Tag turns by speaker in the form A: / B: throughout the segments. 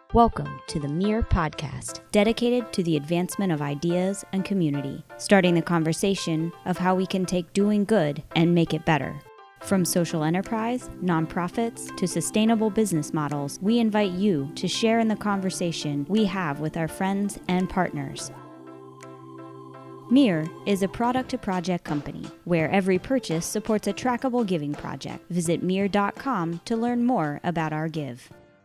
A: Welcome to the Mere Podcast, dedicated to the advancement of ideas and community, starting the conversation of how we can take doing good and make it better. From social enterprise, nonprofits, to sustainable business models, we invite you to share in the conversation we have with our friends and partners. Mere is a product-to-project company where every purchase supports a trackable giving project. Visit mere.com to learn more about our give.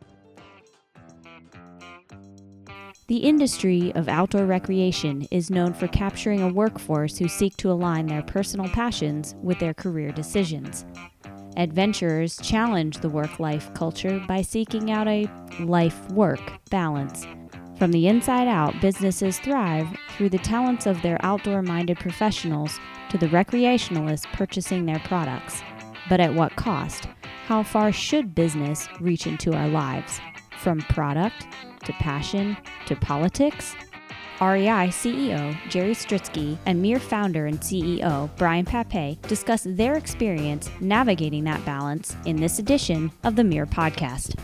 A: The industry of outdoor recreation is known for capturing a workforce who seek to align their personal passions with their career decisions. Adventurers challenge the work-life culture by seeking out a life-work balance. From the inside out, businesses thrive through the talents of their outdoor-minded professionals to the recreationalists purchasing their products. But at what cost? How far should business reach into our lives? From product to passion to politics? REI CEO Jerry Stritzky and Mere founder and CEO Brian Pape discuss their experience navigating that balance in this edition of the Mere Podcast.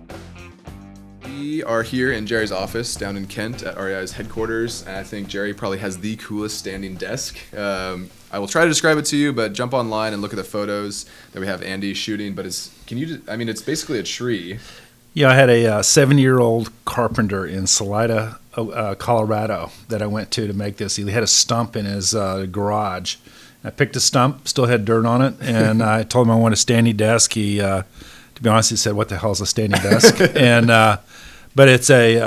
B: We are here in Jerry's office down in Kent at REI's headquarters, and I think Jerry probably has the coolest standing desk. I will try to describe it to you, but jump online and look at the photos that we have Andy shooting. But it's basically a tree.
C: Yeah, I had a 7-year-old carpenter in Salida, Colorado, that I went to make this. He had a stump in his garage. I picked a stump, still had dirt on it, and I told him I want a standing desk. He, to be honest, he said, "What the hell is a standing desk?" But it's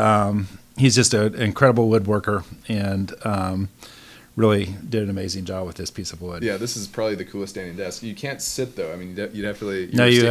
C: he's just an incredible woodworker, and really did an amazing job with this piece of wood.
B: Yeah, this is probably the coolest standing desk. You can't sit though. I mean, you'd have to.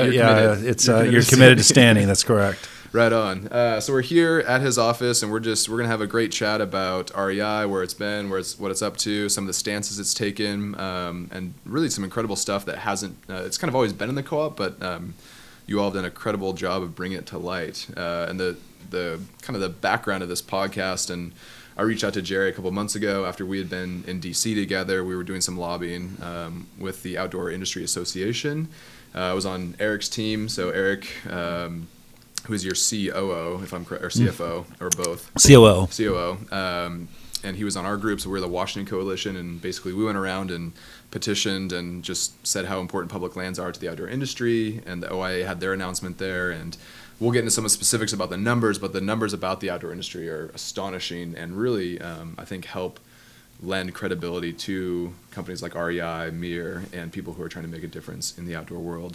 C: You're committed to standing. That's correct.
B: Right on. So we're here at his office, and we're gonna have a great chat about REI, where it's been, what it's up to, some of the stances it's taken, and really some incredible stuff that hasn't. It's kind of always been in the co-op, but you all have done an incredible job of bringing it to light. And the kind of the background of this podcast, and I reached out to Jerry a couple of months ago after we had been in DC together. We were doing some lobbying with the Outdoor Industry Association. I was on Eric's team, so Eric, who is your COO, if I'm correct, or CFO, or both. COO. And he was on our group, so we were the Washington Coalition, and basically we went around and petitioned and just said how important public lands are to the outdoor industry, and the OIA had their announcement there, and we'll get into some of the specifics about the numbers, but the numbers about the outdoor industry are astonishing and really, I think, help lend credibility to companies like REI, Mere, and people who are trying to make a difference in the outdoor world.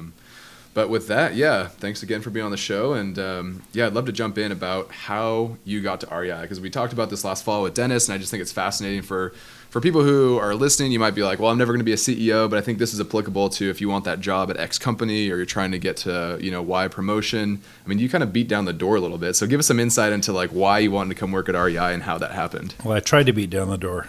B: But with that, thanks again for being on the show. And I'd love to jump in about how you got to REI, because we talked about this last fall with Dennis, and I just think it's fascinating for people who are listening. You might be like, well, I'm never going to be a CEO, but I think this is applicable to if you want that job at X company, or you're trying to get to, Y promotion. I mean, you kind of beat down the door a little bit. So give us some insight into like why you wanted to come work at REI and how that happened.
C: Well, I tried to beat down the door.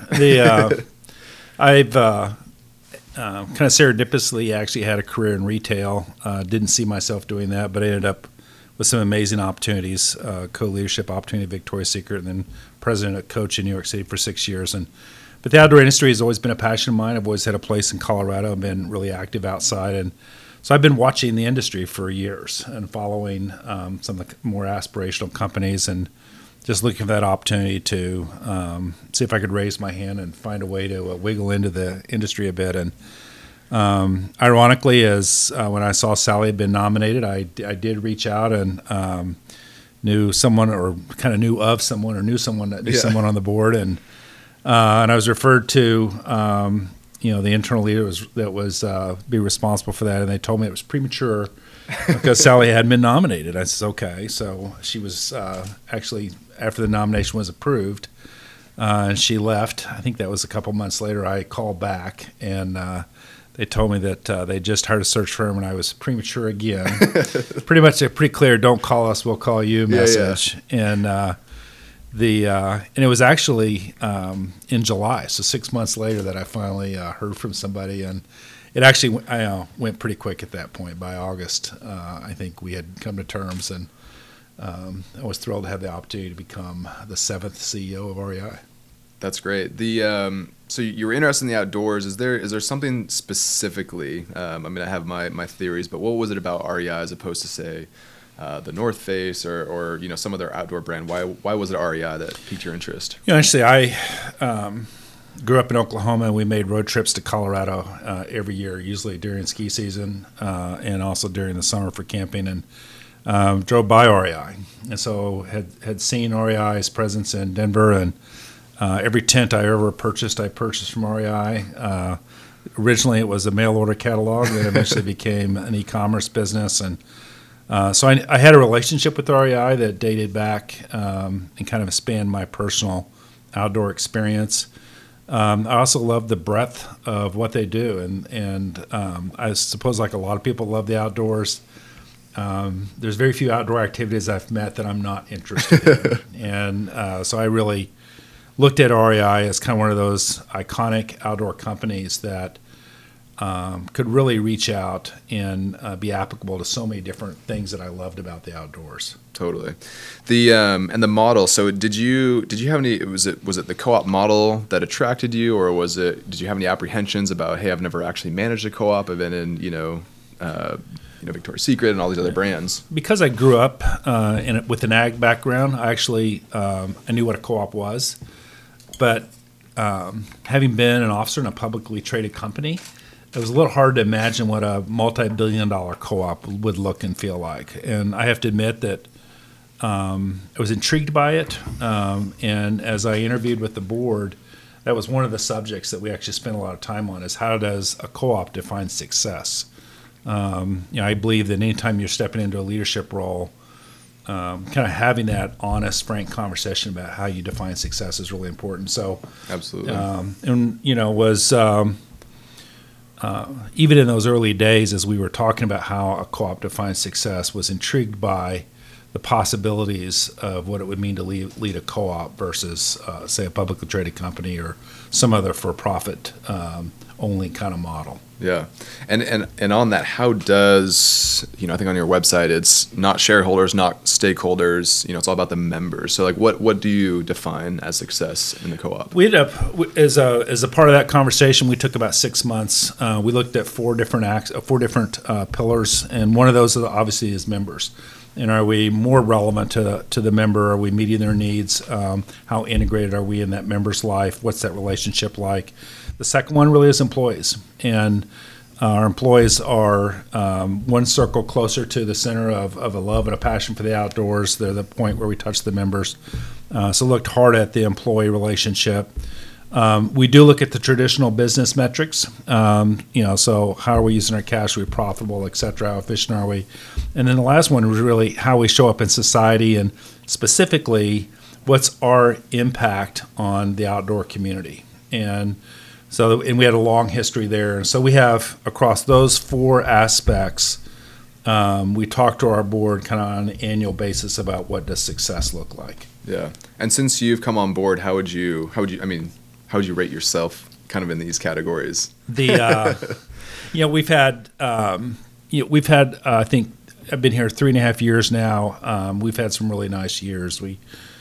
C: I've kind of serendipitously actually had a career in retail. Didn't see myself doing that, but I ended up with some amazing opportunities, co-leadership opportunity at Victoria's Secret, and then president at Coach in New York City for 6 years. But the outdoor industry has always been a passion of mine. I've always had a place in Colorado. I've been really active outside. And so I've been watching the industry for years and following some of the more aspirational companies, and just looking for that opportunity to see if I could raise my hand and find a way to wiggle into the industry a bit. And ironically, as when I saw Sally had been nominated, I did reach out and knew someone, or kind of knew of someone, or knew someone that knew someone on the board, and I was referred to the internal leader that was be responsible for that, and they told me it was premature because Sally hadn't been nominated. I said, okay. So she was actually, after the nomination was approved, and she left. I think that was a couple months later. I called back, and they told me that they just hired a search firm, and I was premature again. Pretty much a pretty clear, don't call us, we'll call you message. And it was actually in July, so 6 months later, that I finally heard from somebody, and it actually went pretty quick at that point. By August, I think we had come to terms, and I was thrilled to have the opportunity to become the 7th CEO of REI.
B: That's great. So you were interested in the outdoors. Is there something specifically? I have my theories, but what was it about REI as opposed to, say, the North Face or some other outdoor brand? Why was it REI that piqued your interest?
C: Actually, I grew up in Oklahoma, and we made road trips to Colorado every year, usually during ski season and also during the summer for camping, and drove by REI. And so had seen REI's presence in Denver, and every tent I ever purchased, I purchased from REI. Originally, it was a mail order catalog that eventually became an e-commerce business, and so I had a relationship with REI that dated back and kind of spanned my personal outdoor experience. I also love the breadth of what they do, and I suppose, like a lot of people, love the outdoors. There's very few outdoor activities I've met that I'm not interested in, and so I really looked at REI as kind of one of those iconic outdoor companies that could really reach out and be applicable to so many different things that I loved about the outdoors.
B: Totally. And the model. So did you have any? Was it the co-op model that attracted you, or did you have any apprehensions about, hey, I've never actually managed a co-op. I've been in Victoria's Secret and all these other brands. Because
C: I grew up with an ag background, I actually I knew what a co-op was, but having been an officer in a publicly traded company, it was a little hard to imagine what a multi-billion-dollar co-op would look and feel like. And I have to admit that I was intrigued by it. And as I interviewed with the board, that was one of the subjects that we actually spent a lot of time on, is how does a co-op define success? I believe that anytime you're stepping into a leadership role, kind of having that honest, frank conversation about how you define success is really important. So,
B: absolutely.
C: Even in those early days, as we were talking about how a co-op defines success, was intrigued by the possibilities of what it would mean to lead a co-op versus, say, a publicly traded company or some other for-profit only kind of model.
B: Yeah. And on that, how does, I think on your website, it's not shareholders, not stakeholders, it's all about the members. So like what do you define as success in the co-op?
C: We ended up, as a part of that conversation, we took about 6 months. We looked at four different pillars, and one of those obviously is members. And are we more relevant to the member? Are we meeting their needs? How integrated are we in that member's life? What's that relationship like? The second one really is employees. And our employees are one circle closer to the center of a love and a passion for the outdoors. They're the point where we touch the members. So looked hard at the employee relationship. We do look at the traditional business metrics. So how are we using our cash? Are we profitable, et cetera? How efficient are we? And then the last one was really how we show up in society, and specifically, what's our impact on the outdoor community? And we had a long history there. And so we have, across those four aspects, we talk to our board kind of on an annual basis about what does success look like.
B: Yeah. And since you've come on board, how would you rate yourself kind of in these categories?
C: We've had, I think I've been here 3.5 years now. We've had some really nice years. We,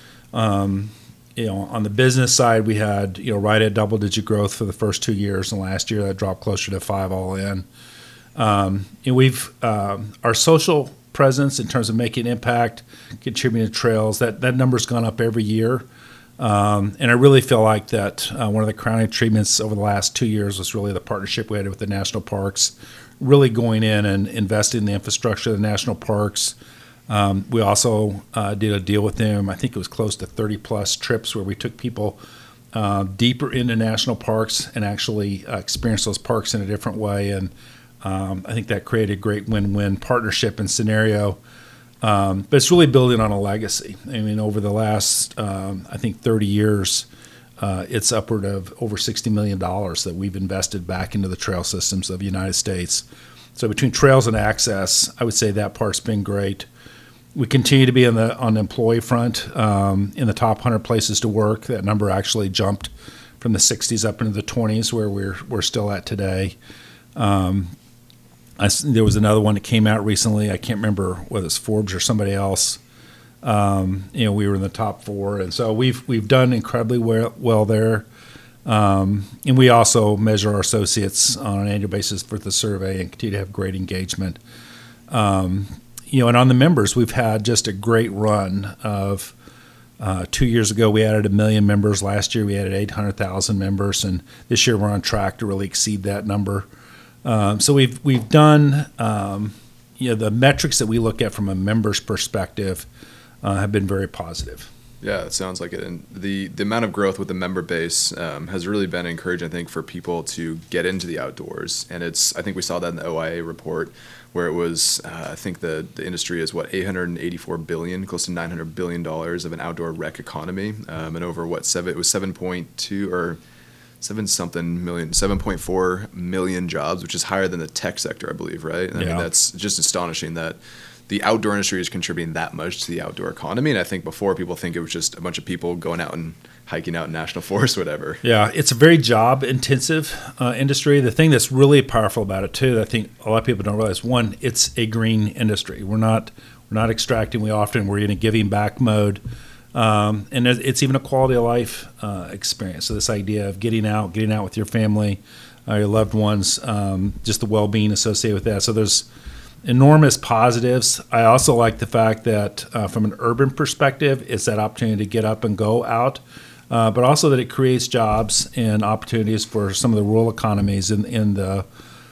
C: on the business side, we had, right at double-digit growth for the first 2 years, and last year that dropped closer to 5 all in. We've our social presence in terms of making impact, contributing to trails, that number's gone up every year. And I really feel like that one of the crowning achievements over the last 2 years was really the partnership we had with the national parks, really going in and investing in the infrastructure of the national parks. We also did a deal with them. I think it was close to 30-plus trips where we took people deeper into national parks and actually experienced those parks in a different way. And I think that created a great win-win partnership and scenario. But it's really building on a legacy. I mean, over the last, 30 years, it's upward of over $60 million that we've invested back into the trail systems of the United States. So between trails and access, I would say that part's been great. We continue to be on the employee front in the top 100 places to work. That number actually jumped from the 60s up into the 20s, where we're still at today. There was another one that came out recently. I can't remember whether it's Forbes or somebody else. We were in the top 4, and so we've done incredibly well there. And we also measure our associates on an annual basis for the survey and continue to have great engagement. And on the members, we've had just a great run of 2 years ago, we added 1 million members. Last year, we added 800,000 members. And this year, we're on track to really exceed that number. So we've done, the metrics that we look at from a member's perspective have been very positive.
B: Yeah, it sounds like it. And the amount of growth with the member base has really been encouraging, I think, for people to get into the outdoors. And I think we saw that in the OIA report, where it was, I think the industry is $884 billion, close to $900 billion of an outdoor rec economy, and over it was 7.2 or 7.4 million jobs, which is higher than the tech sector, I believe, right? And I mean, that's just astonishing that the outdoor industry is contributing that much to the outdoor economy. And I think before, people think it was just a bunch of people going out and hiking out in national forest, whatever. Yeah,
C: it's a very job-intensive industry. The thing that's really powerful about it, too, that I think a lot of people don't realize, one, it's a green industry. We're not extracting. We're in a giving back mode. And it's even a quality of life experience. So this idea of getting out with your family, your loved ones, just the well-being associated with that. So there's enormous positives. I also like the fact that from an urban perspective, it's that opportunity to get up and go out, but also that it creates jobs and opportunities for some of the rural economies in the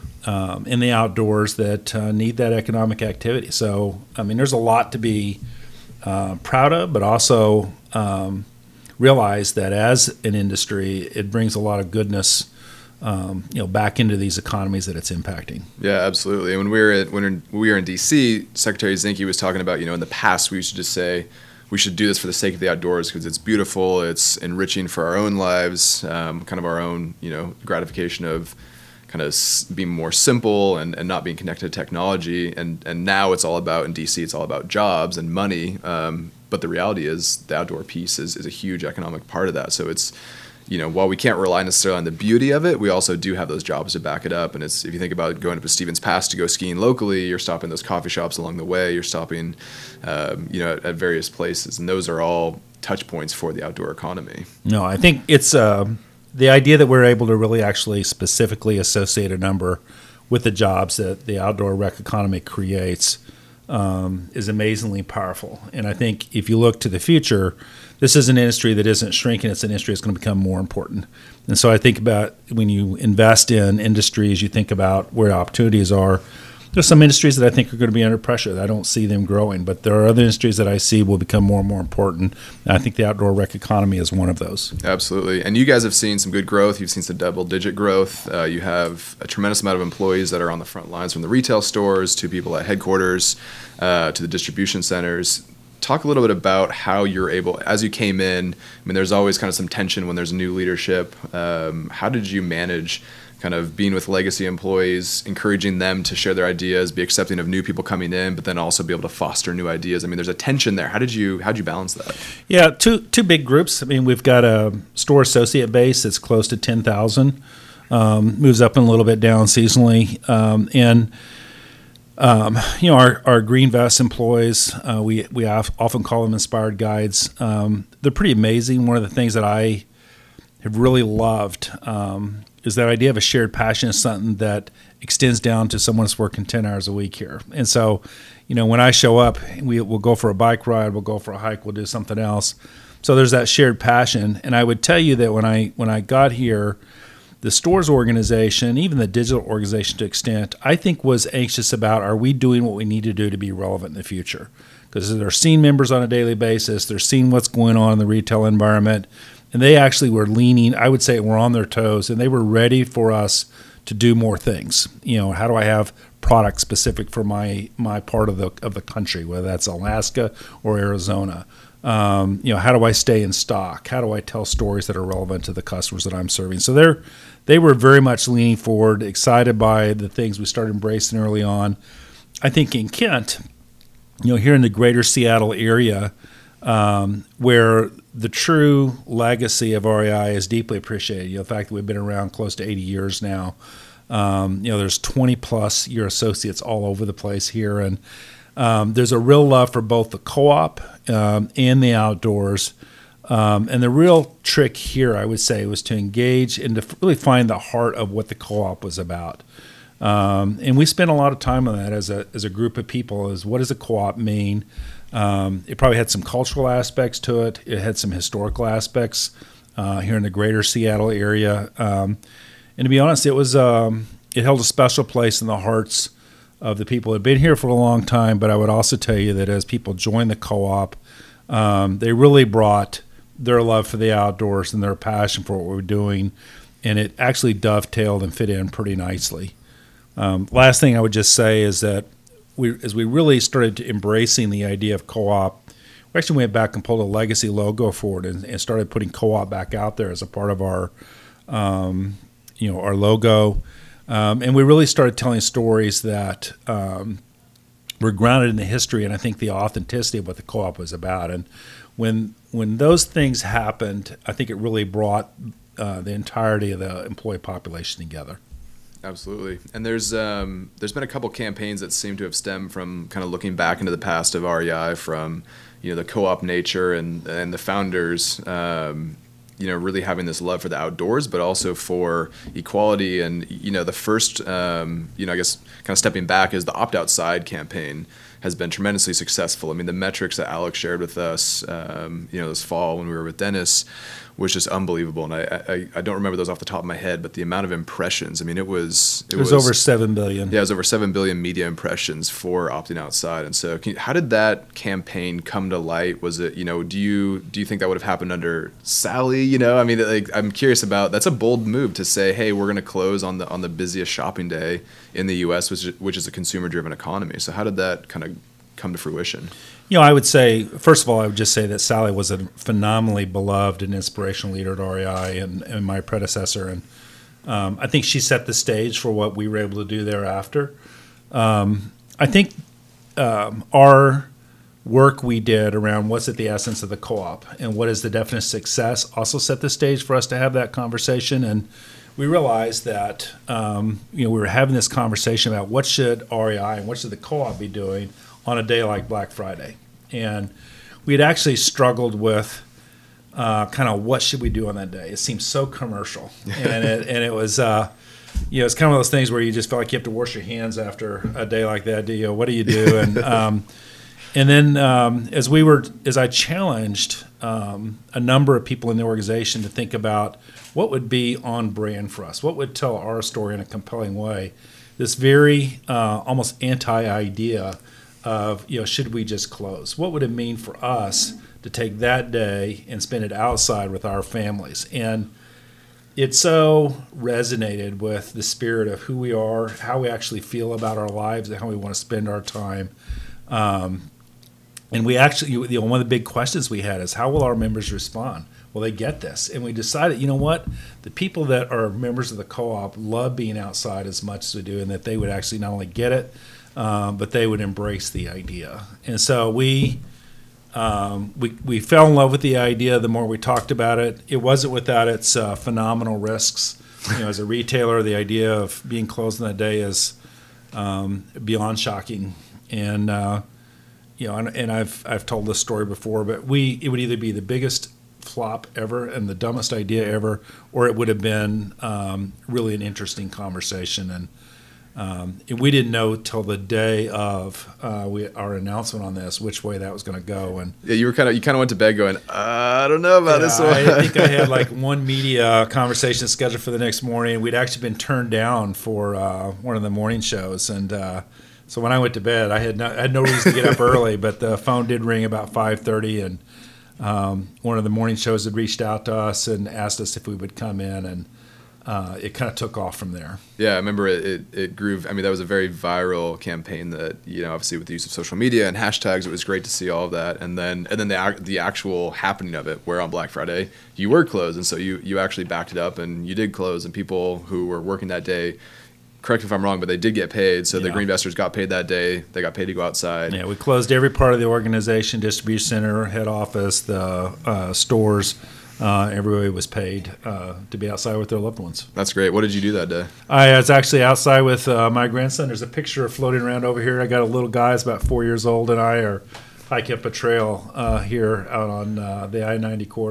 C: outdoors that need that economic activity. So, I mean, there's a lot to be proud of, but also realize that as an industry, it brings a lot of goodness back into these economies that it's impacting.
B: Yeah, absolutely. And when we were in D.C., Secretary Zinke was talking about, in the past we used to just say we should do this for the sake of the outdoors because it's beautiful, it's enriching for our own lives, kind of our own, gratification of kind of being more simple and not being connected to technology. And now it's all about, in D.C., it's all about jobs and money. But the reality is the outdoor piece is a huge economic part of that. So it's, while we can't rely necessarily on the beauty of it, we also do have those jobs to back it up. And if you think about going up to Stevens Pass to go skiing locally, you're stopping those coffee shops along the way, you're stopping, at various places. And those are all touch points for the outdoor economy.
C: No, I think it's the idea that we're able to really actually specifically associate a number with the jobs that the outdoor rec economy creates is amazingly powerful. And I think if you look to the future, this is an industry that isn't shrinking. It's an industry that's going to become more important. And so I think about when you invest in industries, you think about where opportunities are. There's some industries that I think are going to be under pressure. I don't see them growing, but there are other industries that I see will become more and more important. And I think the outdoor rec economy is one of those.
B: Absolutely. And you guys have seen some good growth. You've seen some double-digit growth. You have a tremendous amount of employees that are on the front lines, from the retail stores to people at headquarters to the distribution centers. Talk a little bit about how you're able, as you came in, I mean, there's always kind of some tension when there's new leadership. How did you manage kind of being with legacy employees, encouraging them to share their ideas, be accepting of new people coming in, but then also be able to foster new ideas? I mean, there's a tension there. How'd you balance that?
C: Yeah, two big groups. I mean, we've got a store associate base that's close to 10,000, moves up and a little bit down seasonally, our Green Vest employees, we often call them inspired guides. They're pretty amazing. One of the things that I have really loved is that idea of a shared passion is something that extends down to someone that's working 10 hours a week here. And so, when I show up, we'll go for a bike ride, we'll go for a hike, we'll do something else. So there's that shared passion. And I would tell you that when I got here, the stores organization, even the digital organization to extent, I think was anxious about, are we doing what we need to do to be relevant in the future? Because they're seeing members on a daily basis, they're seeing what's going on in the retail environment, and they actually were leaning, I would say, were on their toes, and they were ready for us to do more things. How do I have products specific for my part of the country, whether that's Alaska or Arizona? How do I stay in stock? How do I tell stories that are relevant to the customers that I'm serving? So they were very much leaning forward, excited by the things we started embracing early on. I think in Kent, here in the greater Seattle area, where the true legacy of REI is deeply appreciated. The fact that we've been around close to 80 years now. There's 20-plus year associates all over the place here, and there's a real love for both the co-op and the outdoors. And the real trick here, I would say, was to engage and to really find the heart of what the co-op was about. And we spent a lot of time on that as a group of people. Is what does a co-op mean? It probably had some cultural aspects to it. It had some historical aspects here in the greater Seattle area. And to be honest, it held a special place in the hearts of the people who had been here for a long time. But I would also tell you that as people joined the co-op, they really brought their love for the outdoors and their passion for what we were doing, and it actually dovetailed and fit in pretty nicely. Last thing I would just say is that as we really started embracing the idea of co-op, we actually went back and pulled a legacy logo for it and started putting co-op back out there as a part of our logo. And we really started telling stories that were grounded in the history and I think the authenticity of what the co-op was about. And when those things happened, I think it really brought the entirety of the employee population together.
B: Absolutely. And there's been a couple campaigns that seem to have stemmed from kind of looking back into the past of REI, from the co-op nature and the founders really having this love for the outdoors, but also for equality. And the first I guess kind of stepping back is the Opt Outside campaign has been tremendously successful. I mean, the metrics that Alex shared with us this fall when we were with Dennis was just unbelievable. And I don't remember those off the top of my head, but the amount of impressions, I mean, it was
C: over 7 billion.
B: Yeah, it was over 7 billion media impressions for Opting Outside. And so how did that campaign come to light? Was it, do you think that would have happened under Sally? I mean, I'm curious about, that's a bold move to say, hey, we're going to close on the busiest shopping day in the U.S., which is a consumer-driven economy. So how did that kind of come to fruition?
C: I would say, first of all, I would just say that Sally was a phenomenally beloved and inspirational leader at REI and my predecessor. And I think she set the stage for what we were able to do thereafter. I think our work we did around what's at the essence of the co-op and what is the definition of success also set the stage for us to have that conversation. And we realized that we were having this conversation about what should REI and what should the co-op be doing on a day like Black Friday. And we had actually struggled with kind of what should we do on that day. It seemed so commercial. And it was, it's kind of one of those things where you just felt like you have to wash your hands after a day like that. What do you do? And then as I challenged a number of people in the organization to think about what would be on brand for us, what would tell our story in a compelling way, this very almost anti-idea of, should we just close? What would it mean for us to take that day and spend it outside with our families? And it so resonated with the spirit of who we are, how we actually feel about our lives, and how we want to spend our time. And we actually, one of the big questions we had is, how will our members respond? Will they get this? And we decided, the people that are members of the co-op love being outside as much as we do, and that they would actually not only get it, but they would embrace the idea. And so we fell in love with the idea the more we talked about it. It wasn't without its phenomenal risks. As a retailer, the idea of being closed on that day is beyond shocking. And and I've told this story before, but it would either be the biggest flop ever and the dumbest idea ever, or it would have been really an interesting conversation. And we didn't know till the day of our announcement on this which way that was going to go. And
B: yeah, you kind of went to bed going, I don't know about this one.
C: I think I had like one media conversation scheduled for the next morning. We'd actually been turned down for one of the morning shows, and so when I went to bed, I had no reason to get up early, but the phone did ring about 5:30, and one of the morning shows had reached out to us and asked us if we would come in, and it kind of took off from there.
B: Yeah, I remember it grew. I mean, that was a very viral campaign that, obviously with the use of social media and hashtags, it was great to see all of that. And then the actual happening of it, where on Black Friday you were closed, and so you actually backed it up and you did close, and people who were working that day, correct me if I'm wrong, but they did get paid. So the Green Investors got paid that day. They got paid to go outside.
C: Yeah, we closed every part of the organization, distribution center, head office, the stores. Everybody was paid to be outside with their loved ones.
B: That's great. What did you do that day?
C: I was actually outside with my grandson. There's a picture floating around over here. I got a little guy, he's about 4 years old, and I are hiking up a trail here out on the I-90 corridor.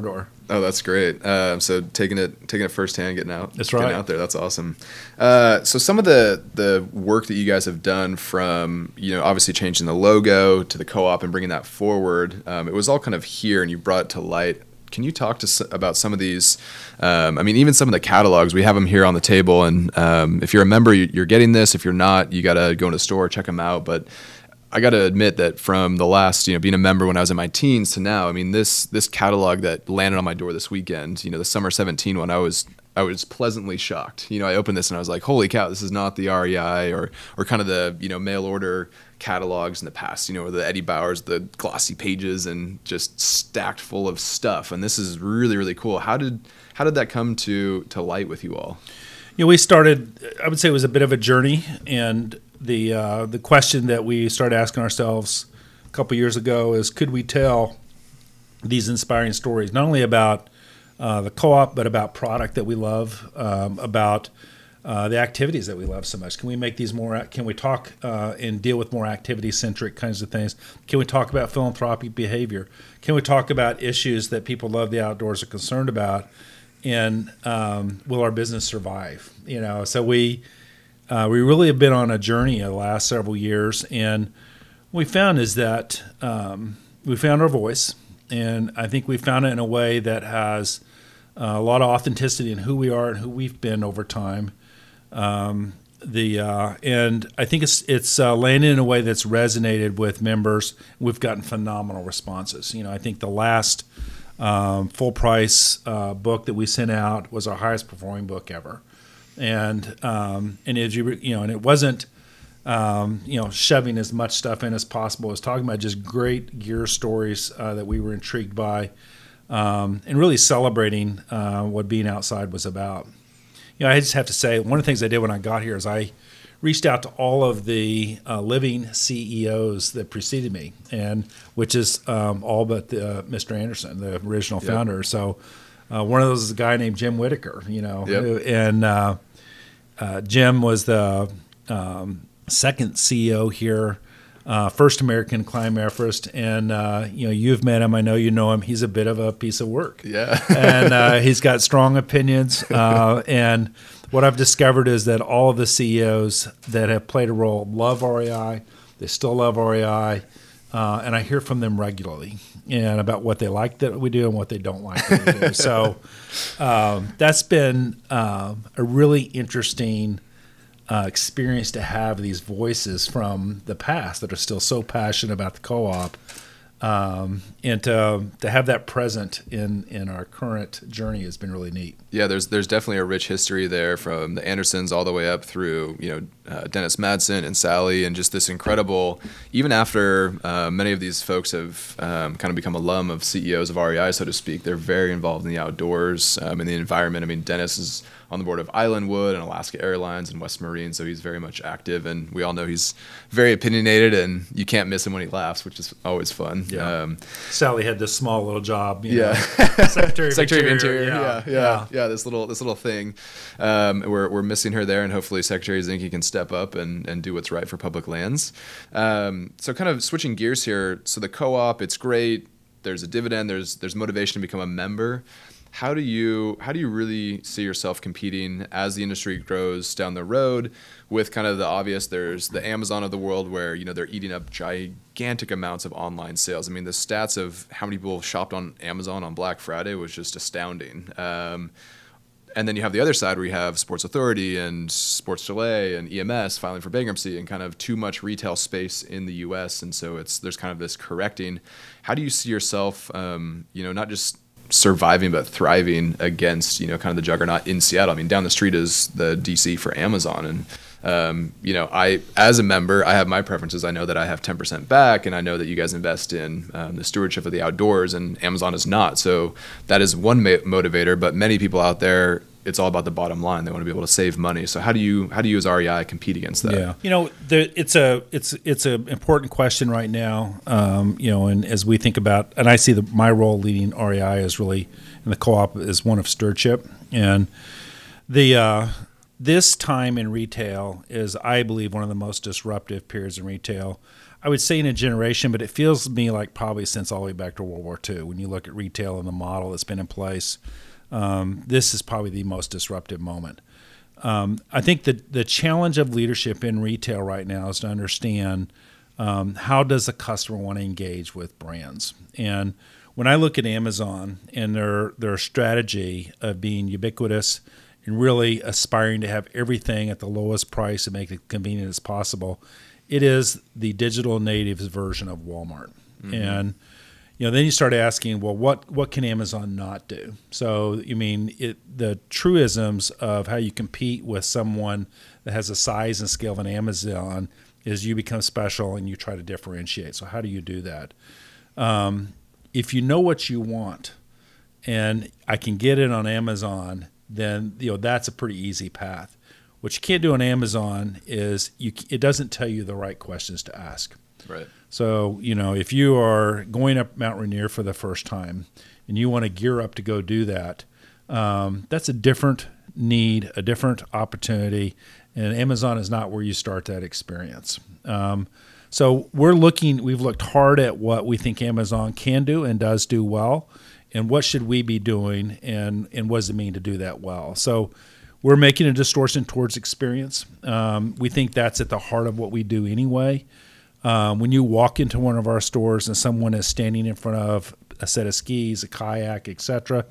B: Oh, that's great. So taking it firsthand, getting out.
C: That's right.
B: Getting out there. That's awesome. So some of the work that you guys have done, from obviously changing the logo to the co-op and bringing that forward, it was all kind of here, and you brought it to light. Can you talk about some of these? Even some of the catalogs, we have them here on the table. And if you're a member, you're getting this. If you're not, you got to go in the store, check them out. But I got to admit that from the last, being a member when I was in my teens to now, this catalog that landed on my door this weekend, the Summer 17 one, I was pleasantly shocked. I opened this and I was like, holy cow, this is not the REI or kind of the, mail order catalogs in the past, the Eddie Bauers, the glossy pages and just stacked full of stuff. And this is really, really cool. How did that come to light with you all?
C: We started, I would say it was a bit of a journey, and the question that we started asking ourselves a couple years ago is, could we tell these inspiring stories, not only about the co-op, but about product that we love, about the activities that we love so much? Can we make these more? Can we talk and deal with more activity-centric kinds of things? Can we talk about philanthropic behavior? Can we talk about issues that people love the outdoors are concerned about? And will our business survive? So we really have been on a journey the last several years, and what we found is that we found our voice, and I think we found it in a way that has a lot of authenticity in who we are and who we've been over time. And I think it's landed in a way that's resonated with members. We've gotten phenomenal responses. I think the last full price book that we sent out was our highest performing book ever, and as and it wasn't shoving as much stuff in as possible. It was talking about just great gear stories that we were intrigued by, and really celebrating what being outside was about. I just have to say, one of the things I did when I got here is I reached out to all of the living CEOs that preceded me, and which is all but Mr. Anderson, the original founder. So one of those is a guy named Jim Whitaker, and Jim was the second CEO here, first American climb Everest, and you've met him. I know you know him. He's a bit of a piece of work.
B: Yeah,
C: and he's got strong opinions. And what I've discovered is that all of the CEOs that have played a role love REI. They still love REI, and I hear from them regularly and about what they like that we do and what they don't like that we do. So that's been a really interesting experience to have these voices from the past that are still so passionate about the co-op, and to have that present in our current journey has been really neat.
B: Yeah, there's definitely a rich history there, from the Andersons all the way up through Dennis Madsen and Sally, and just this incredible. Even after many of these folks have kind of become alum of CEOs of REI, so to speak, they're very involved in the outdoors, in the environment. Dennis is on the board of Islandwood and Alaska Airlines and West Marine, so he's very much active, and we all know he's very opinionated, and you can't miss him when he laughs, which is always fun.
C: Yeah. Sally had this small little job,
B: Secretary of Interior.
C: Yeah.
B: This little thing. We're missing her there, and hopefully Secretary Zinke can step up and do what's right for public lands. So kind of switching gears here. So the co-op, it's great. There's a dividend. There's motivation to become a member. How do you really see yourself competing as the industry grows down the road with kind of the obvious? There's the Amazon of the world where, they're eating up gigantic amounts of online sales. The stats of how many people shopped on Amazon on Black Friday was just astounding. And then you have the other side where you have Sports Authority and Sports Chalet and EMS filing for bankruptcy, and kind of too much retail space in the U.S. And so there's kind of this correcting. How do you see yourself, not just surviving but thriving against kind of the juggernaut in Seattle? Down the street is the DC for Amazon, and I, as a member, I have my preferences. I know that I have 10% back, and I know that you guys invest in the stewardship of the outdoors, and Amazon is not. So that is one motivator, but many people out there, it's all about the bottom line. They want to be able to save money. So how do you as REI compete against that?
C: Yeah, it's an important question right now. And as we think about, and I see my role leading REI is really in the co-op is one of stewardship, and this time in retail is, I believe, one of the most disruptive periods in retail. I would say in a generation, but it feels to me like probably since all the way back to World War II. When you look at retail and the model that's been in place, this is probably the most disruptive moment. I think that the challenge of leadership in retail right now is to understand how does the customer want to engage with brands. And when I look at Amazon and their strategy of being ubiquitous and really aspiring to have everything at the lowest price and make it convenient as possible, it is the digital natives version of Walmart. Mm-hmm. And then you start asking, well, what can Amazon not do? So, the truisms of how you compete with someone that has the size and scale of an Amazon is you become special and you try to differentiate. So how do you do that? If you know what you want and I can get it on Amazon, then that's a pretty easy path. What you can't do on Amazon is it doesn't tell you the right questions to ask.
B: Right.
C: So, if you are going up Mount Rainier for the first time and you want to gear up to go do that, that's a different need, a different opportunity, and Amazon is not where you start that experience. So we've looked hard at what we think Amazon can do and does do well, and what should we be doing, and what does it mean to do that well. So we're making a distortion towards experience. We think that's at the heart of what we do anyway. When you walk into one of our stores and someone is standing in front of a set of skis, a kayak, etc.,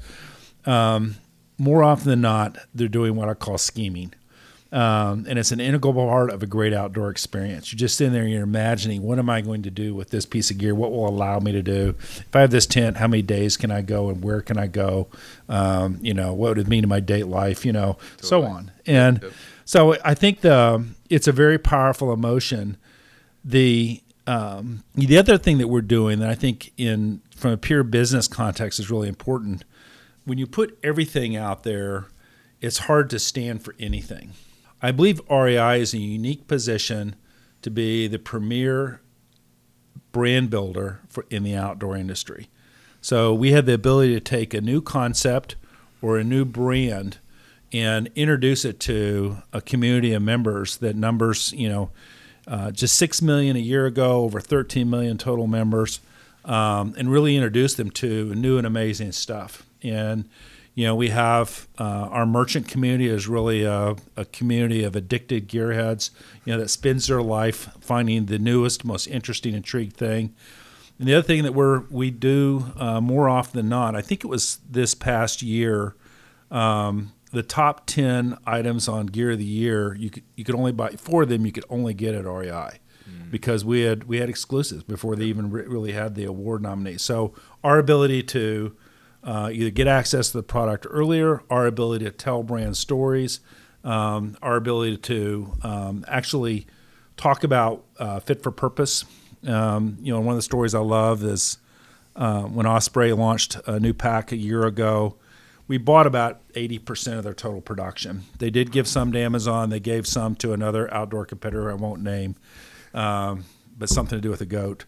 C: more often than not, they're doing what I call scheming. And it's an integral part of a great outdoor experience. You're just sitting there and you're imagining, what am I going to do with this piece of gear? What will allow me to do? If I have this tent, how many days can I go and where can I go? What would it mean to my date life? Totally. So on. And so I think it's a very powerful emotion. The other thing that we're doing that I think from a pure business context is really important, when you put everything out there, it's hard to stand for anything. I believe REI is in a unique position to be the premier brand builder in the outdoor industry. So we have the ability to take a new concept or a new brand and introduce it to a community of members that numbers, just 6 million a year ago, over 13 million total members, and really introduce them to new and amazing stuff. And we have our merchant community is really a community of addicted gearheads, that spends their life finding the newest, most interesting, intriguing thing. And the other thing that we do more often than not, I think it was this past year, the top 10 items on Gear of the Year, you could only buy 4 of them. You could only get at REI because we had exclusives before they even really had the award nominees. So our ability to either get access to the product earlier, our ability to tell brand stories, our ability to actually talk about fit for purpose. One of the stories I love is when Osprey launched a new pack a year ago, we bought about 80% of their total production. They did give some to Amazon. They gave some to another outdoor competitor I won't name, but something to do with a goat.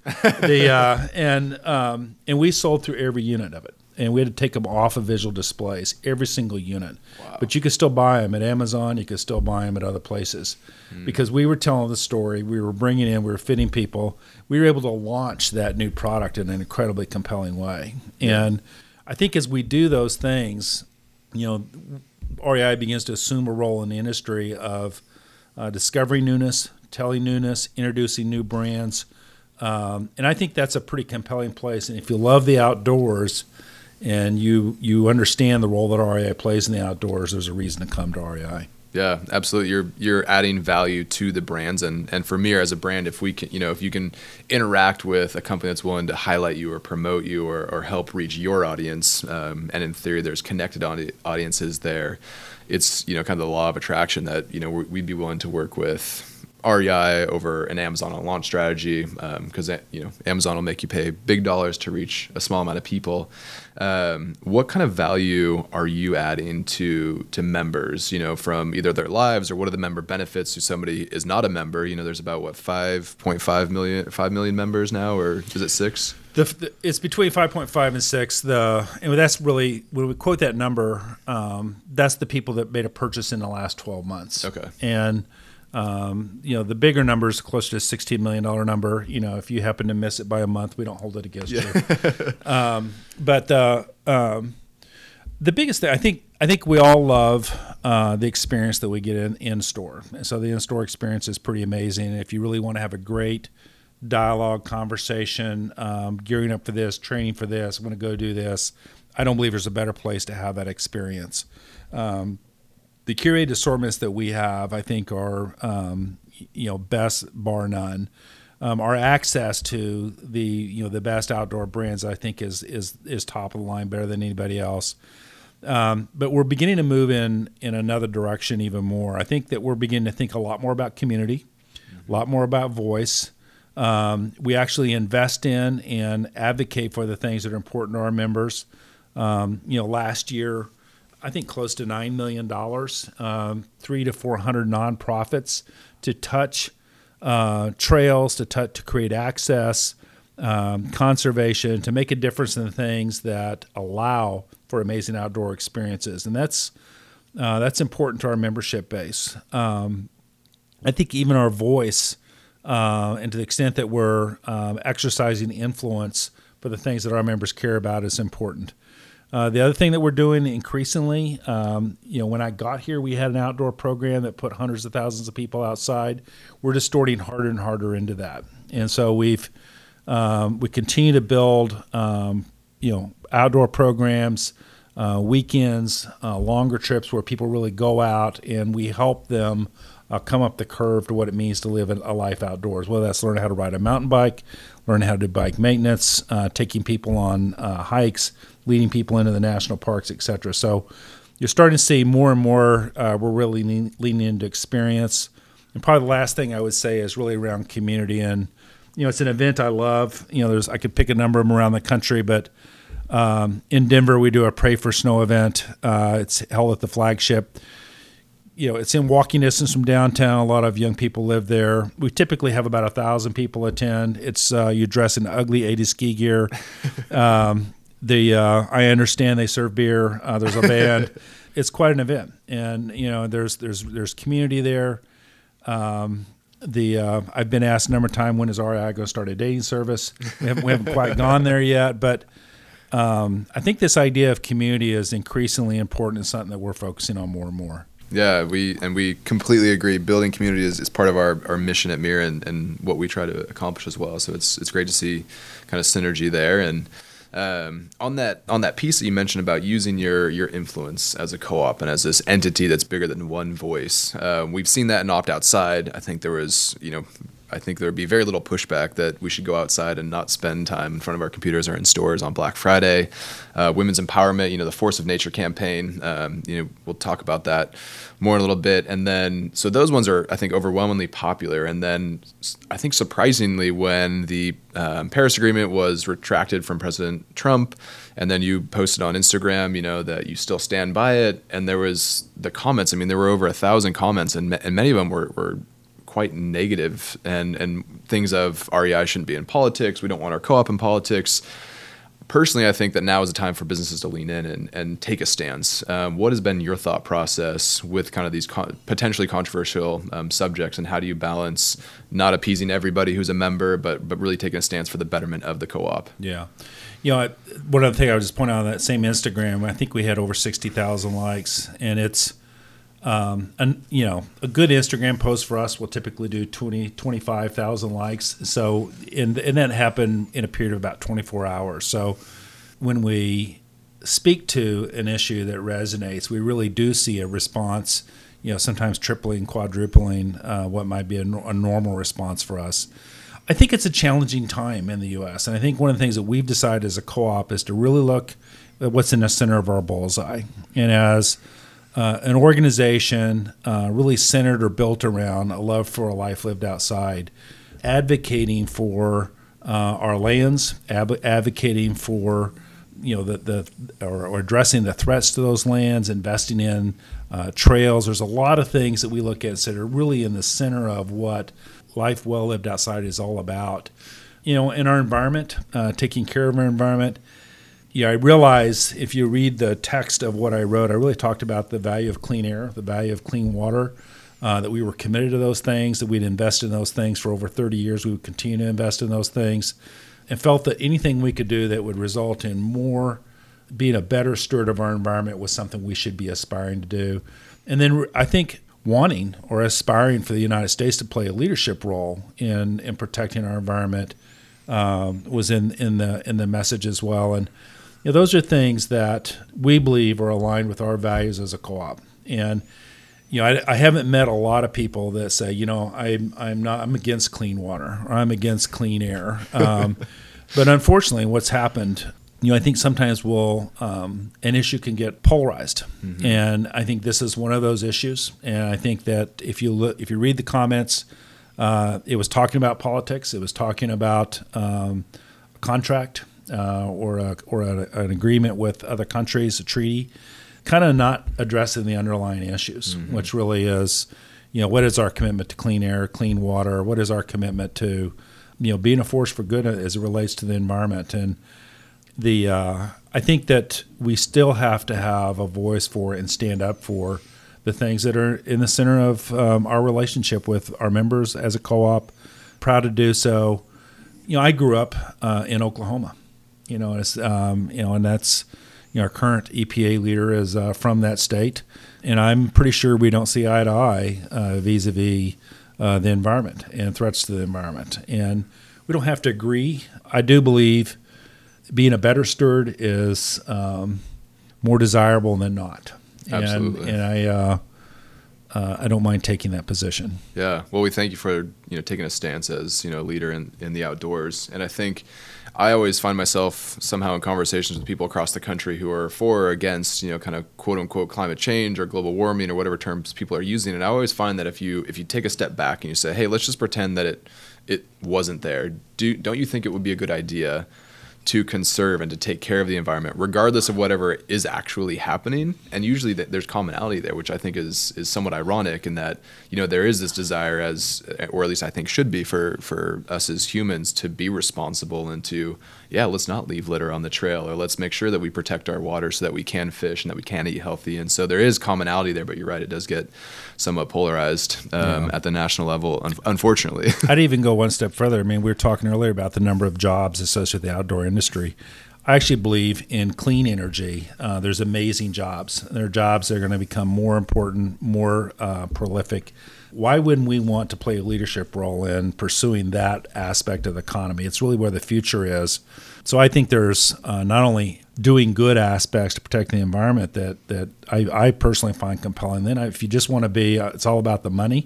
C: And we sold through every unit of it. And we had to take them off of visual displays, every single unit. Wow. But you could still buy them at Amazon. You could still buy them at other places. Because we were telling the story. We were bringing in, we were fitting people. We were able to launch that new product in an incredibly compelling way. Yeah. And I think as we do those things, REI begins to assume a role in the industry of discovering newness, telling newness, introducing new brands. And I think that's a pretty compelling place. And if you love the outdoors and you understand the role that REI plays in the outdoors, there's a reason to come to REI.
B: Yeah, absolutely. You're adding value to the brands, and for me as a brand, if we can, if you can interact with a company that's willing to highlight you or promote you or help reach your audience, and in theory there's connected audiences there, it's kind of the law of attraction that we'd be willing to work with REI over an Amazon on launch strategy, because Amazon will make you pay big dollars to reach a small amount of people. What kind of value are you adding to members, from either their lives, or what are the member benefits to somebody is not a member? There's about 5 million members now, or is it 6?
C: It's between 5.5 and 6. And that's really, when we quote that number, that's the people that made a purchase in the last 12 months.
B: Okay.
C: And the bigger number is closer to $16 million number. If you happen to miss it by a month, we don't hold it against you. But the biggest thing, I think we all love the experience that we get in store. And so the in-store experience is pretty amazing. If you really want to have a great dialogue, conversation, gearing up for this, training for this, I'm going to go do this, I don't believe there's a better place to have that experience. The curated assortments that we have, I think, are best bar none. Our access to the best outdoor brands, I think, is top of the line, better than anybody else. But we're beginning to move in another direction even more. I think that we're beginning to think a lot more about community, a lot more about voice. We actually invest in and advocate for the things that are important to our members. Last year, I think close to $9 million, 300 to 400 nonprofits to touch trails, to create access, conservation, to make a difference in the things that allow for amazing outdoor experiences. And that's important to our membership base. I think even our voice, and to the extent that we're exercising influence for the things that our members care about, is important. The other thing that we're doing increasingly, when I got here, we had an outdoor program that put hundreds of thousands of people outside. We're distorting harder and harder into that. And so we continue to build, outdoor programs, weekends, longer trips where people really go out, and we help them come up the curve to what it means to live a life outdoors, whether that's learning how to ride a mountain bike, learning how to do bike maintenance, taking people on hikes, leading people into the national parks, et cetera. So you're starting to see more and more we're really leaning into experience. And probably the last thing I would say is really around community. And, it's an event I love. I could pick a number of them around the country, but in Denver, we do a Pray for Snow event. It's held at the flagship. It's in walking distance from downtown. A lot of young people live there. We typically have about 1,000 people attend. It's you dress in ugly 80s ski gear. I understand they serve beer. There's a band. It's quite an event, and there's community there. I've been asked a number of times, when is REI going to start a dating service? We haven't quite gone there yet, but I think this idea of community is increasingly important and something that we're focusing on more and more.
B: Yeah, we completely agree. Building community is part of our mission at MIR and what we try to accomplish as well. So it's great to see kind of synergy there. And on that piece that you mentioned about using your influence as a co-op and as this entity that's bigger than one voice, we've seen that in Opt Outside. I think there would be very little pushback that we should go outside and not spend time in front of our computers or in stores on Black Friday. Women's empowerment, the Force of Nature campaign, we'll talk about that more in a little bit. And then, so those ones are, I think, overwhelmingly popular. And then I think surprisingly, when the Paris Agreement was retracted from President Trump, and then you posted on Instagram, that you still stand by it. And there was the comments, there were over 1,000 comments, and many of them were quite negative and things of REI shouldn't be in politics. We don't want our co-op in politics. Personally, I think that now is the time for businesses to lean in and take a stance. What has been your thought process with kind of these potentially controversial subjects, and how do you balance not appeasing everybody who's a member, but really taking a stance for the betterment of the co-op?
C: Yeah. One other thing I would just point out on that same Instagram, I think we had over 60,000 likes, and it's a good Instagram post for us will typically do 25,000 likes. So, and that happened in a period of about 24 hours. So when we speak to an issue that resonates, we really do see a response, sometimes tripling, quadrupling what might be a normal response for us. I think it's a challenging time in the U.S. And I think one of the things that we've decided as a co-op is to really look at what's in the center of our bullseye. And as an organization really centered or built around a love for a life lived outside, advocating for our lands, advocating for or addressing the threats to those lands, investing in trails. There's a lot of things that we look at that are really in the center of what life well lived outside is all about. in our environment, taking care of our environment. I realize if you read the text of what I wrote, I really talked about the value of clean air, the value of clean water, that we were committed to those things, that we'd invested in those things for over 30 years. We would continue to invest in those things, and felt that anything we could do that would result in more being a better steward of our environment was something we should be aspiring to do. And then I think wanting or aspiring for the United States to play a leadership role in protecting our environment was in the message as well. And those are things that we believe are aligned with our values as a co-op. And I haven't met a lot of people that say, I'm against clean water or I'm against clean air. But unfortunately, what's happened, I think sometimes an issue can get polarized, and I think this is one of those issues. And I think that if you read the comments, it was talking about politics. It was talking about a contract or an agreement with other countries, a treaty, kind of not addressing the underlying issues, which really is, what is our commitment to clean air, clean water? What is our commitment to, being a force for good as it relates to the environment? And I think that we still have to have a voice for and stand up for the things that are in the center of our relationship with our members as a co-op. Proud to do so. I grew up in Oklahoma, and that's our current EPA leader is from that state, and I'm pretty sure we don't see eye to eye vis-a-vis the environment and threats to the environment. And we don't have to agree. I do believe being a better steward is more desirable than not.
B: Absolutely.
C: And I don't mind taking that position.
B: Yeah. Well, we thank you for taking a stance as a leader in the outdoors. And I think I always find myself somehow in conversations with people across the country who are for or against kind of quote unquote climate change or global warming or whatever terms people are using. And I always find that if you take a step back and you say, hey, let's just pretend that it wasn't there. Don't you think it would be a good idea to conserve and to take care of the environment, regardless of whatever is actually happening? And usually there's commonality there, which I think is somewhat ironic in that, there is this desire or at least I think should be for us as humans to be responsible and to, let's not leave litter on the trail, or let's make sure that we protect our water so that we can fish and that we can eat healthy. And so there is commonality there, but you're right, it does get somewhat polarized at the national level, unfortunately.
C: I'd even go one step further. I mean, we were talking earlier about the number of jobs associated with the outdoor industry. I actually believe in clean energy. There's amazing jobs. There are jobs that are going to become more important, more prolific. Why wouldn't we want to play a leadership role in pursuing that aspect of the economy? It's really where the future is. So I think there's not only doing good aspects to protect the environment that I personally find compelling. Then if you just want to be, it's all about the money.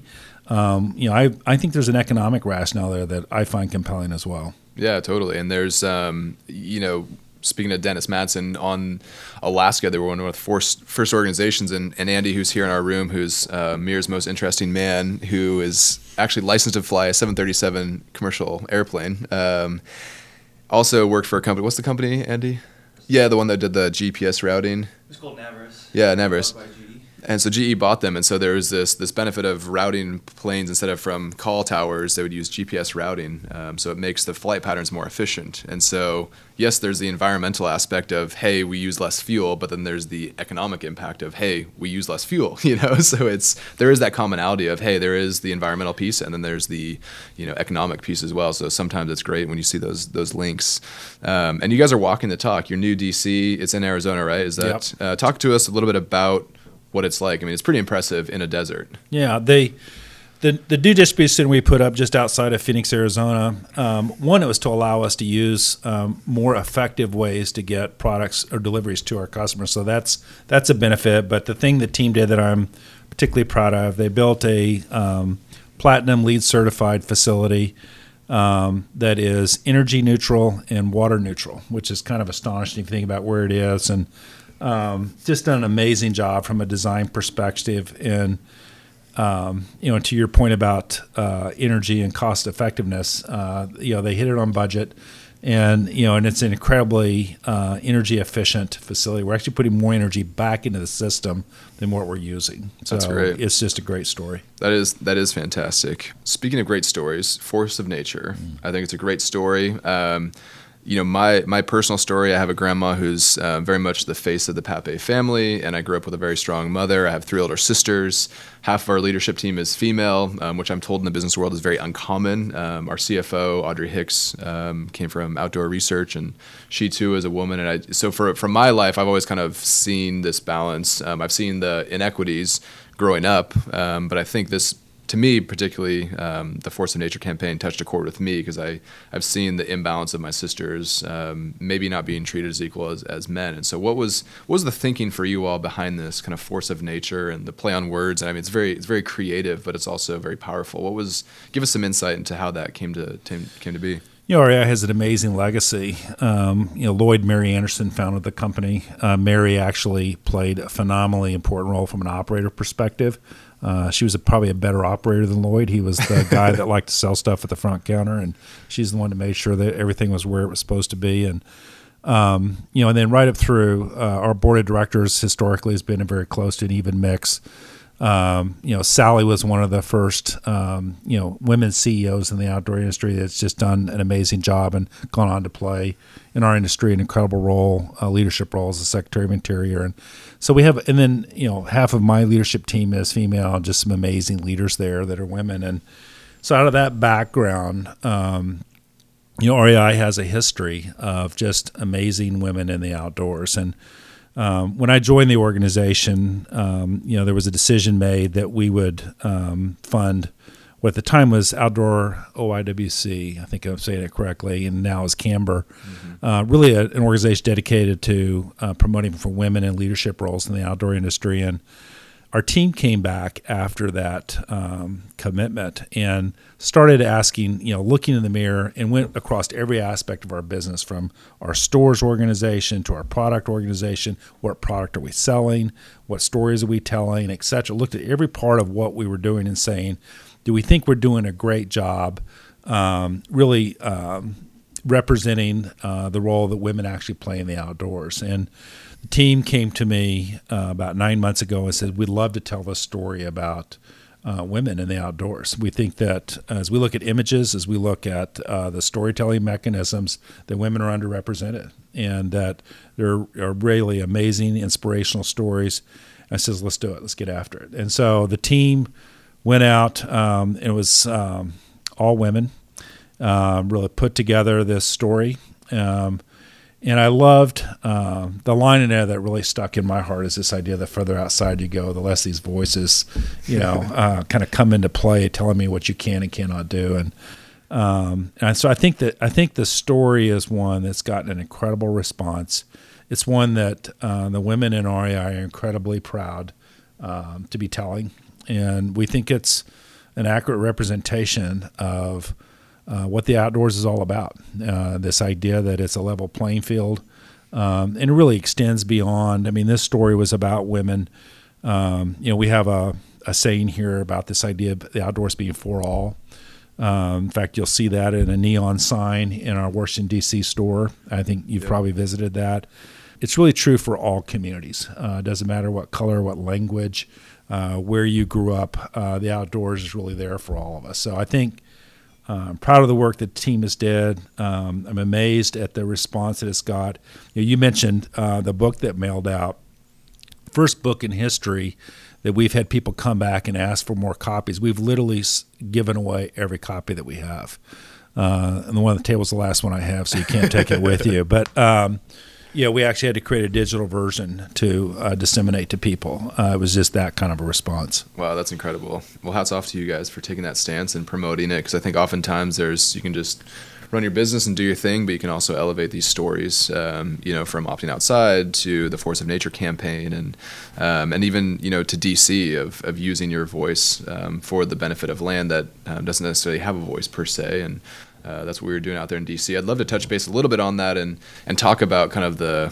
C: I think there's an economic rationale there that I find compelling as well.
B: Yeah, totally. And there's, speaking of Dennis Madsen on Alaska, they were one of the first organizations, and Andy, who's here in our room, who's Muir's most interesting man, who is actually licensed to fly a 737 commercial airplane. Also worked for a company. What's the company, Andy? Yeah, the one that did the GPS routing.
D: It's called Navarus.
B: Yeah, Navarus. And so GE bought them, and so there was this benefit of routing planes instead of from call towers. They would use GPS routing, so it makes the flight patterns more efficient. And so, yes, there's the environmental aspect of, hey, we use less fuel, but then there's the economic impact of, hey, we use less fuel. So there is that commonality of, hey, there is the environmental piece, and then there's the economic piece as well. So sometimes it's great when you see those links. And you guys are walking the talk. Your new DC, it's in Arizona, right? Is that?
C: Yep.
B: Talk to us a little bit about what it's like. I mean, it's pretty impressive in a desert.
C: Yeah, the new distribution center we put up just outside of Phoenix, Arizona, one, it was to allow us to use more effective ways to get products or deliveries to our customers. So that's a benefit. But the thing the team did that I'm particularly proud of, they built a platinum LEED certified facility that is energy neutral and water neutral, which is kind of astonishing if you think about where it is. And just done an amazing job from a design perspective. And, to your point about energy and cost effectiveness, they hit it on budget. And and it's an incredibly energy efficient facility. We're actually putting more energy back into the system than what we're using. So
B: That's great.
C: It's just a great story.
B: That is fantastic. Speaking of great stories, Force of Nature. I think it's a great story. My personal story, I have a grandma who's very much the face of the Pape family, and I grew up with a very strong mother. I have 3 older sisters. Half of our leadership team is female, which I'm told in the business world is very uncommon. Our CFO, Audrey Hicks, came from outdoor research, and she too is a woman. And so from my life, I've always kind of seen this balance. I've seen the inequities growing up, but I think this, to me, particularly, the Force of Nature campaign touched a chord with me because I've seen the imbalance of my sisters maybe not being treated as equal as men. And so what was the thinking for you all behind this kind of Force of Nature and the play on words? I mean, it's very creative, but it's also very powerful. Give us some insight into how that came to be.
C: REI has an amazing legacy. Lloyd Mary Anderson founded the company. Mary actually played a phenomenally important role from an operator perspective. She was probably a better operator than Lloyd. He was the guy that liked to sell stuff at the front counter, and she's the one that made sure that everything was where it was supposed to be. And and then right up through, our board of directors historically has been a very close to an even mix. Sally was one of the first, women CEOs in the outdoor industry that's just done an amazing job and gone on to play in our industry an incredible role, leadership role as the Secretary of Interior. And so we have, and then, half of my leadership team is female, just some amazing leaders there that are women. And so out of that background, REI has a history of just amazing women in the outdoors. And when I joined the organization, there was a decision made that we would fund what at the time was Outdoor OIWC, I think I'm saying it correctly, and now is Camber, really an organization dedicated to promoting for women in leadership roles in the outdoor industry. And our team came back after that commitment and started asking, looking in the mirror, and went across every aspect of our business, from our stores organization to our product organization. What product are we selling? What stories are we telling, et cetera? Looked at every part of what we were doing and saying, do we think we're doing a great job really representing the role that women actually play in the outdoors? And the team came to me about 9 months ago and said, we'd love to tell this story about women in the outdoors. We think that as we look at images, as we look at the storytelling mechanisms, that women are underrepresented, and that there are really amazing, inspirational stories. I says, let's do it. Let's get after it. And so the team went out, and it was all women, really put together this story. And I loved the line in there that really stuck in my heart is this idea that further outside you go, the less these voices, kind of come into play, telling me what you can and cannot do. And so I think the story is one that's gotten an incredible response. It's one that the women in REI are incredibly proud to be telling, and we think it's an accurate representation of what the outdoors is all about. This idea that it's a level playing field, and it really extends beyond. I mean, this story was about women. We have a saying here about this idea of the outdoors being for all. In fact, you'll see that in a neon sign in our Washington, D.C. store. I think you've probably visited that. It's really true for all communities. It doesn't matter what color, what language, where you grew up. The outdoors is really there for all of us. So I think I'm proud of the work that the team has did. I'm amazed at the response that it's got. You mentioned the book that mailed out. First book in history that we've had people come back and ask for more copies. We've literally given away every copy that we have. And the one on the table is the last one I have, so you can't take it with you. But we actually had to create a digital version to disseminate to people. It was just that kind of a response.
B: Wow, that's incredible. Well, hats off to you guys for taking that stance and promoting it, because I think oftentimes you can just run your business and do your thing, but you can also elevate these stories, from opting outside to the Force of Nature campaign, and even to DC of using your voice for the benefit of land that doesn't necessarily have a voice per se. And that's what we were doing out there in DC. I'd love to touch base a little bit on that and talk about kind of the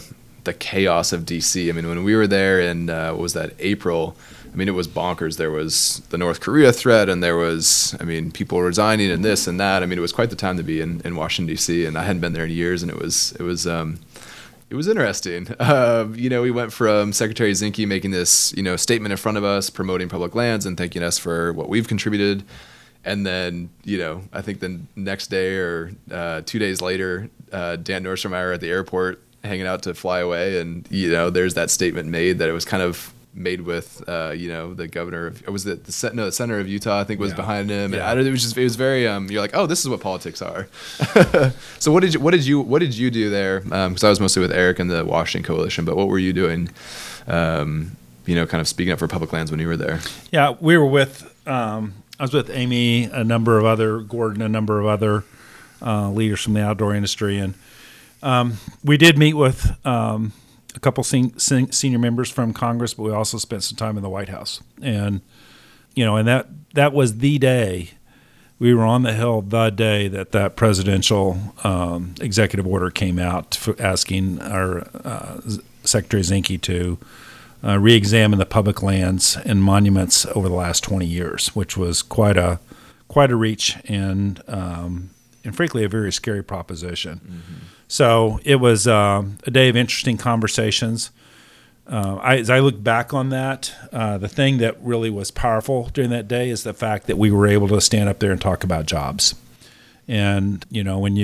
B: the chaos of DC. I mean, when we were there in what was that, April? I mean, it was bonkers. There was the North Korea threat, and there was, I mean, people resigning and this and that. I mean, it was quite the time to be in Washington D.C. And I hadn't been there in years, and it was interesting. We went from Secretary Zinke making this, statement in front of us, promoting public lands and thanking us for what we've contributed. And then, I think the next day or 2 days later, Dan Nordstrom and I were at the airport hanging out to fly away. And, there's that statement made that it was kind of made with, the governor of, was it the senator of Utah, I think, was behind him.
C: Yeah.
B: And it was very, you're like, oh, this is what politics are. So what did you do there? Because I was mostly with Eric and the Washington Coalition, but what were you doing, kind of speaking up for public lands when you were there?
C: Yeah, we were with, I was with Amy, Gordon, a number of other leaders from the outdoor industry. And we did meet with a couple senior members from Congress, but we also spent some time in the White House. And, and that was the day we were on the Hill, the day that presidential executive order came out asking our Secretary Zinke to re-examine the public lands and monuments over the last 20 years, which was quite a reach and frankly a very scary proposition. Mm-hmm. So it was a day of interesting conversations. As I look back on that, the thing that really was powerful during that day is the fact that we were able to stand up there and talk about jobs. And, when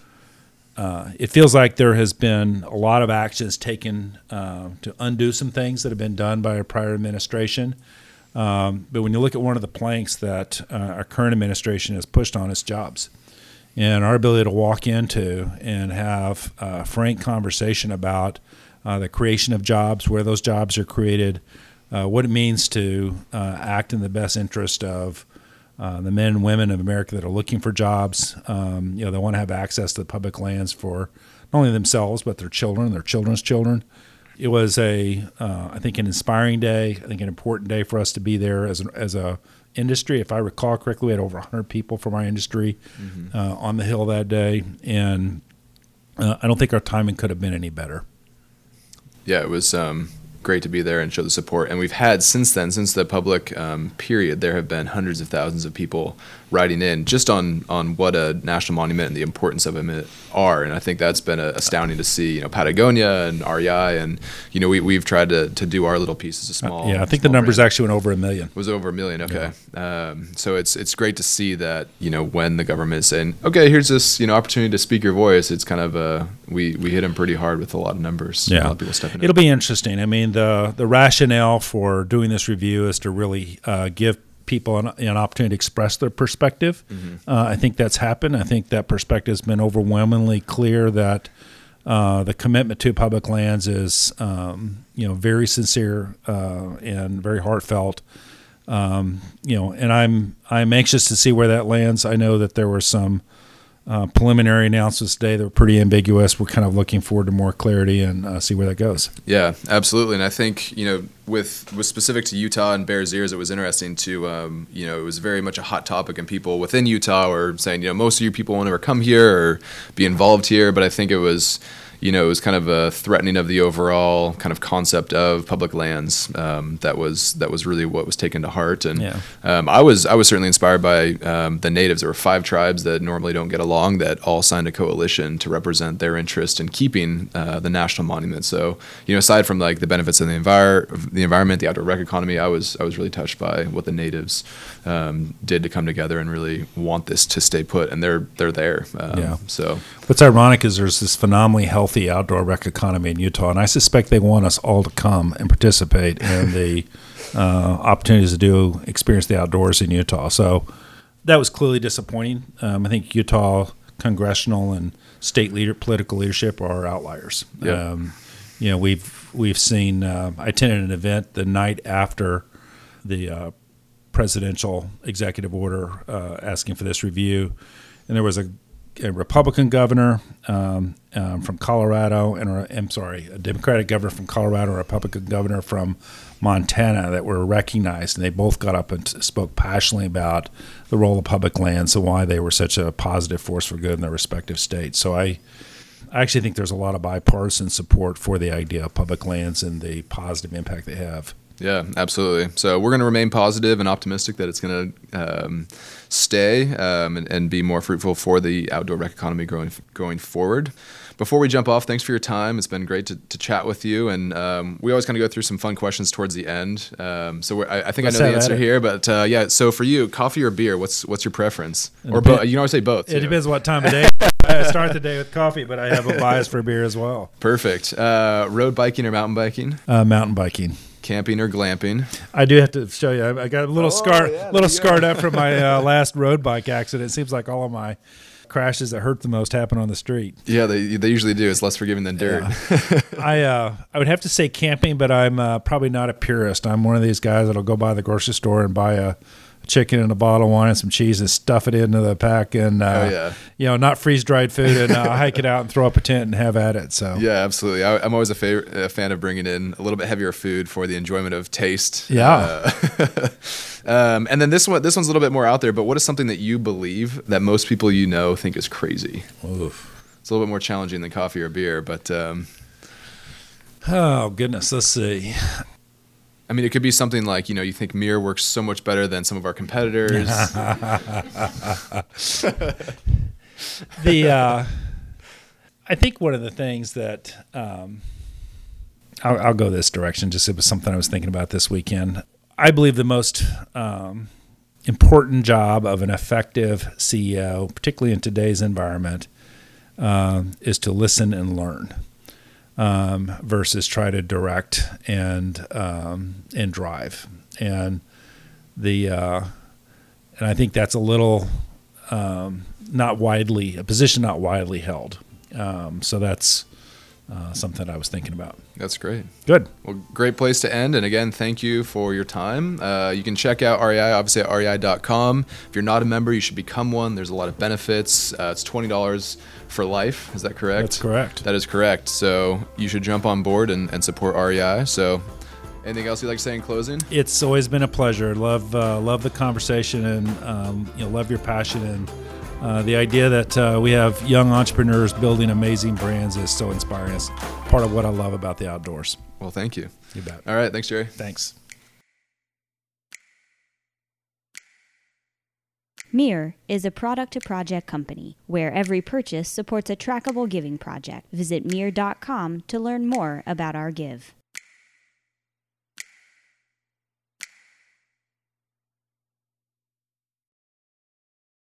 C: it feels like there has been a lot of actions taken to undo some things that have been done by a prior administration. But when you look at one of the planks that our current administration has pushed on, it's jobs. And our ability to walk into and have a frank conversation about the creation of jobs, where those jobs are created, what it means to act in the best interest of the men and women of America that are looking for jobs. They want to have access to the public lands for not only themselves, but their children, their children's children. It was I think, an inspiring day. I think an important day for us to be there as a industry. If I recall correctly, we had over 100 people from our industry on the Hill that day, and I don't think our timing could have been any better.
B: Yeah, it was great to be there and show the support. And we've had since the public period, there have been hundreds of thousands of people writing in just on what a national monument and the importance of them are. And I think that's been astounding to see, Patagonia and REI. And, we've tried to do our little piece as a small.
C: I think the numbers actually went over 1 million.
B: Was over 1 million. Okay. Yeah. So it's great to see that, when the government is saying, okay, here's this, opportunity to speak your voice, it's kind of we hit them pretty hard with a lot of numbers.
C: Yeah.
B: A lot of people stepping in.
C: It'll be interesting. I mean, the rationale for doing this review is to really give people an opportunity to express their perspective. Mm-hmm. I think that's happened. I think that perspective has been overwhelmingly clear that the commitment to public lands is, very sincere and very heartfelt. And I'm anxious to see where that lands. I know that there were some preliminary announcements today that were pretty ambiguous. We're kind of looking forward to more clarity and see where that goes.
B: Yeah, absolutely. And I think, with specific to Utah and Bears Ears, it was interesting to, it was very much a hot topic, and people within Utah were saying, most of you people won't ever come here or be involved here. But I think it was, it was kind of a threatening of the overall kind of concept of public lands. That was really what was taken to heart. And I was certainly inspired by the natives. There were 5 tribes that normally don't get along that all signed a coalition to represent their interest in keeping the national monument. So, aside from like the benefits of the environment, the outdoor rec economy, I was really touched by what the natives did to come together and really want this to stay put. And they're there. So
C: what's ironic is there's this phenomenally healthy outdoor rec economy in Utah, and I suspect they want us all to come and participate in the opportunities to experience the outdoors in Utah. So that was clearly disappointing. I think Utah congressional and state political leadership are outliers.
B: Yep.
C: We've seen. I attended an event the night after the presidential executive order asking for this review, and there was a Republican governor from Colorado, a Democratic governor from Colorado, and a Republican governor from Montana that were recognized, and they both got up and spoke passionately about the role of public lands and why they were such a positive force for good in their respective states. So I actually think there's a lot of bipartisan support for the idea of public lands and the positive impact they have.
B: Yeah, absolutely. So we're going to remain positive and optimistic that it's going to stay and be more fruitful for the outdoor rec economy going forward. Before we jump off, thanks for your time. It's been great to chat with you. And we always kind of go through some fun questions towards the end. So I think I know the answer here. But yeah, so for you, coffee or beer, what's your preference? Or both? You can always say both.
C: It depends what time of day. I start the day with coffee, but I have a bias for beer as well.
B: Perfect. Road biking or mountain biking?
C: Mountain biking.
B: Camping or glamping?
C: I do have to show you. I got a little scarred up from my last road bike accident. It seems like all of my crashes that hurt the most happen on the street.
B: Yeah, they usually do. It's less forgiving than dirt.
C: Yeah. I would have to say camping, but I'm probably not a purist. I'm one of these guys that'll go by the grocery store and buy a chicken and a bottle of wine and some cheese and stuff it into the pack and not freeze-dried food and hike it out and throw up a tent and have at it. So
B: yeah, absolutely. I'm always a fan of bringing in a little bit heavier food for the enjoyment of taste.
C: Yeah.
B: And then this one's a little bit more out there, but what is something that you believe that most people you know think is crazy?
C: Oof.
B: It's a little bit more challenging than coffee or beer, but
C: oh goodness, let's see.
B: I mean, it could be something like, you think Mir works so much better than some of our competitors.
C: I think one of the things that I'll go this direction, just it was something I was thinking about this weekend. I believe the most important job of an effective CEO, particularly in today's environment, is to listen and learn. Versus try to direct and drive, and I think that's a little a position not widely held. So that's something I was thinking about.
B: That's great.
C: Good.
B: Well, great place to end. And again, thank you for your time. You can check out REI, obviously at rei.com. If you're not a member, you should become one. There's a lot of benefits. It's $20 for life. Is that correct?
C: That's correct.
B: That is correct. So you should jump on board and support REI. So anything else you'd like to say in closing? It's always been a pleasure. Love the conversation and love your passion and the idea that we have young entrepreneurs building amazing brands is so inspiring. It's part of what I love about the outdoors. Well, thank you. You bet. All right. Thanks, Jerry. Thanks.
A: Mir is a product-to-project company where every purchase supports a trackable giving project. Visit mir.com to learn more about our give.